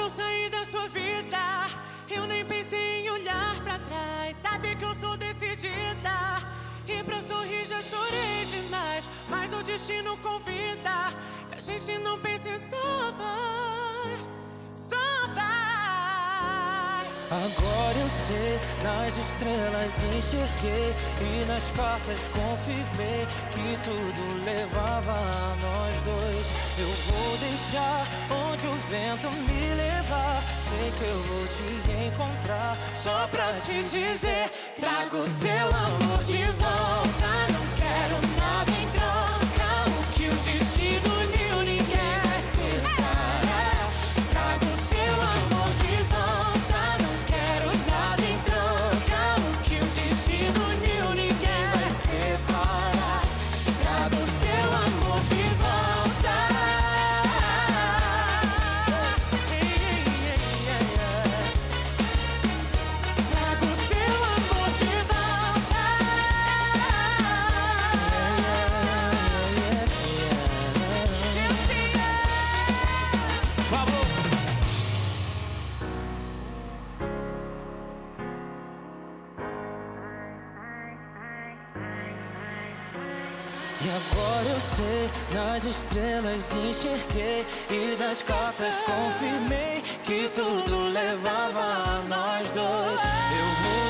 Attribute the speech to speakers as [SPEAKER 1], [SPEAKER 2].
[SPEAKER 1] eu saí da sua vida, eu nem pensei em olhar pra trás. Sabe que eu sou decidida, e pra sorrir já chorei demais. Mas o destino convida, que a gente não pensa em só vai, só vai.
[SPEAKER 2] Agora eu sei, nas estrelas enxerguei e nas cartas confirmei que tudo levava a nós dois. Eu vou deixar onde o vento me levar. Sei que eu vou te encontrar só pra te dizer: trago seu amor de volta. Não quero nada em troca. O que o destino uniu ninguém vai separar. Trago seu amor de volta. Não quero nada em troca. O que o destino uniu ninguém vai separar. Trago seu amor de volta. Trago seu amor de volta. Falou. E agora eu sei, nas estrelas enxerguei e das cartas confirmei que tudo levava a nós dois. Eu vou